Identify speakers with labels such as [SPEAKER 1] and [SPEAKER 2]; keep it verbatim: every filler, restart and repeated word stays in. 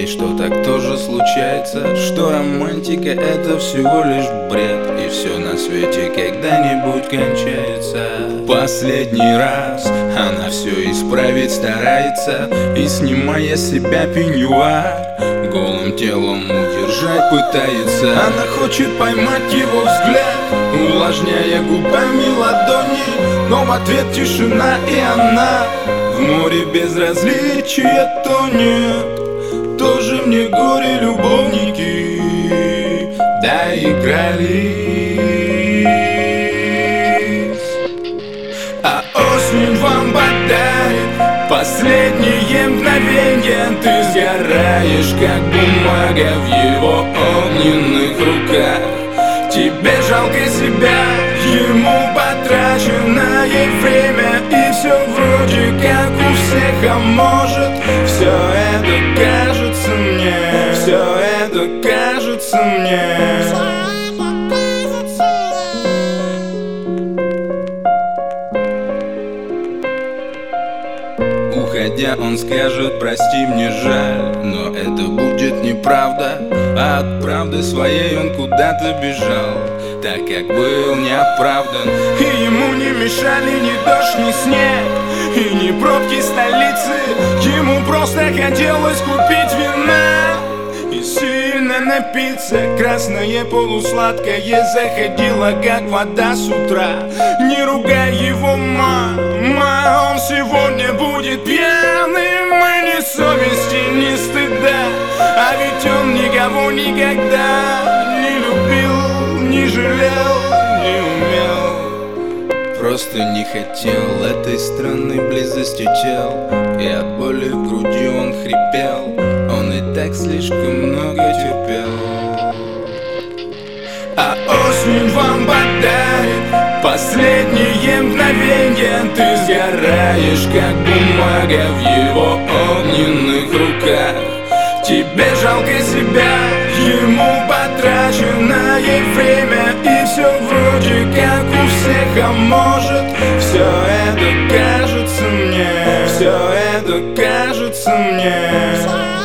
[SPEAKER 1] ей, что так тоже случается, что романтика — это всего лишь бред, и все на свете когда-нибудь кончается. Последний раз она все исправить старается, и, снимая с себя пеньюар, голым телом удержать пытается. Она хочет поймать его взгляд, увлажняя губами ладони, но в ответ тишина, и она в море безразличия тонет. Тоже мне горе любовники доигрались, а осень вам подарит последние мгновенья. Ты сгораешь, как бумага в его огненных руках. Тебе жалко себя, ему потраченное время, и все вроде как у всех, а может, все это кажется мне, все это кажется мне. Уходя, он скажет: прости, мне жаль, но это будет неправда, а от правды своей он куда-то бежал, так как был неоправдан. И ему не мешали ни дождь, ни снег, и ни пробки столицы. Ему просто хотелось купить вина и сильно напиться. Красное полусладкое заходило, как вода с утра. Не ругай его, мама, он сегодня будет пьяным, и ни совести, ни стыда, а ведь он никого никогда не любил, не жалел, не умел. Просто не хотел этой странной близости тел, и от боли в груди он хрипел. Он и так слишком много терпел. А осень вам подарит последние мгновенья. Ты сгораешь, как бумага в его огненных руках. Тебе жалко себя, ему потраченное время, и все вроде как у всех, а может, все это кажется мне, все это кажется мне.